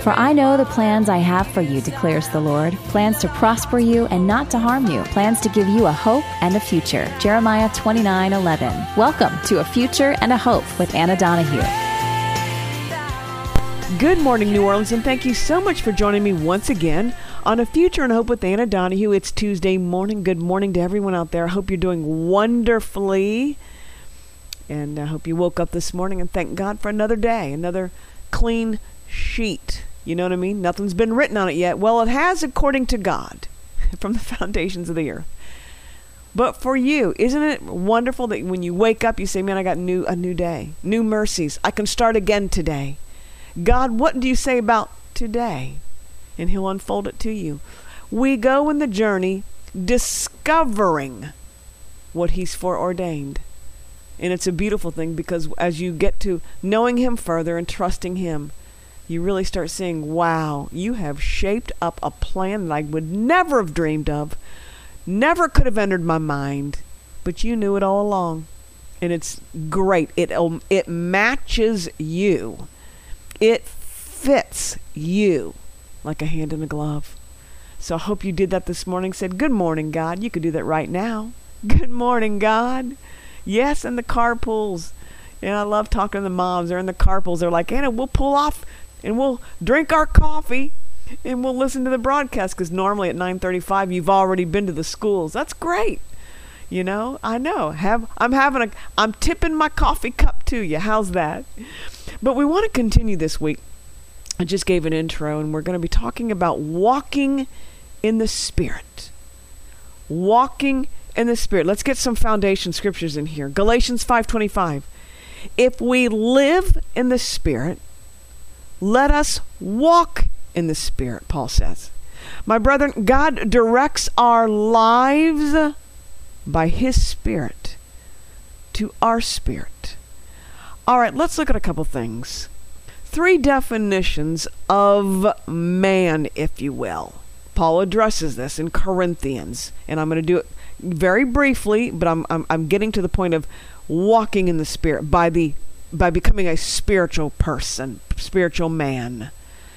For I know the plans I have for you, declares the Lord, plans to prosper you and not to harm you, plans to give you a hope and a future. Jeremiah 29:11. Welcome to A Future and a Hope with Anna Donahue. Good morning, New Orleans, and thank you so much for joining me once again on A Future and Hope with Anna Donahue. It's Tuesday morning. Good morning to everyone out there. I hope you're doing wonderfully, and I hope you woke up this morning and thank God for another day, another clean sheet. You know what I mean? Nothing's been written on it yet. Well, it has according to God from the foundations of the earth. But for you, isn't it wonderful that when you wake up, you say, man, I got a new day, new mercies. I can start again today. God, what do you say about today? And He'll unfold it to you. We go in the journey discovering what He's foreordained. And it's a beautiful thing because as you get to knowing Him further and trusting Him, you really start seeing, wow, you have shaped up a plan that I would never have dreamed of, never could have entered my mind, but you knew it all along. And it's great. It matches you. It fits you like a hand in a glove. So I hope you did that this morning. Said, good morning, God. You could do that right now. Good morning, God. Yes, and the carpools. And I love talking to the moms. They're in the carpools. They're like, Anna, we'll pull off and we'll drink our coffee and we'll listen to the broadcast because normally at 9:35 you've already been to the schools. That's great. You know, I know. I'm tipping my coffee cup to you. How's that? But we want to continue this week. I just gave an intro, and we're going to be talking about walking in the Spirit. Walking in the Spirit. Let's get some foundation scriptures in here. Galatians 5:25. If we live in the Spirit, let us walk in the Spirit, Paul says. My brethren, God directs our lives by His Spirit to our spirit. All right, let's look at a couple things. 3 definitions of man, if you will. Paul addresses this in Corinthians, and I'm going to do it very briefly, but I'm getting to the point of walking in the Spirit by becoming a spiritual person, spiritual man.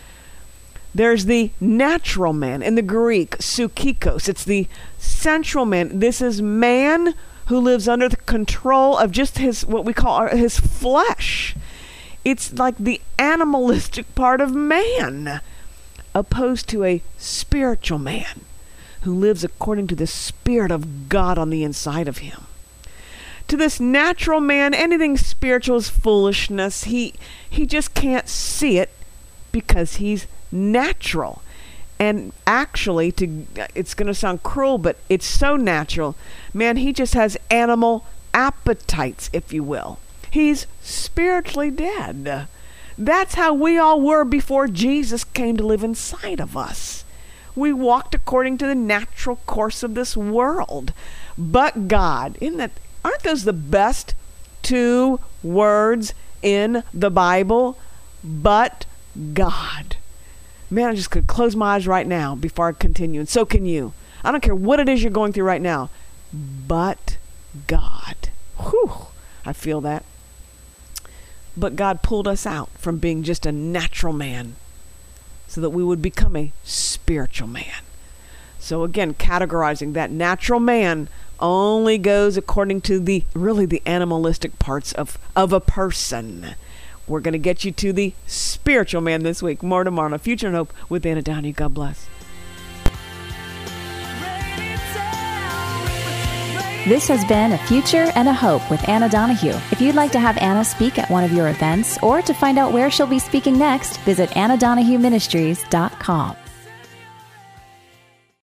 There's the natural man in the Greek, psychikos. It's the sensual man. This is man who lives under the control of just what we call his flesh. It's like the animalistic part of man, opposed to a spiritual man who lives according to the Spirit of God on the inside of him. To this natural man, anything spiritual is foolishness. He just can't see it because he's natural. And actually, it's going to sound cruel, but it's so natural. Man, he just has animal appetites, if you will. He's spiritually dead. That's how we all were before Jesus came to live inside of us. We walked according to the natural course of this world. But God, aren't those the best 2 words in the Bible? But God. Man, I just could close my eyes right now before I continue, and so can you. I don't care what it is you're going through right now. But God. Whew, I feel that. But God pulled us out from being just a natural man so that we would become a spiritual man. So again, categorizing that natural man only goes according to the animalistic parts of a person. We're going to get you to the spiritual man this week. More tomorrow on A Future and Hope with Anna Donahue. God bless. This has been A Future and a Hope with Anna Donahue. If you'd like to have Anna speak at one of your events or to find out where she'll be speaking next, visit AnnaDonahueMinistries.com.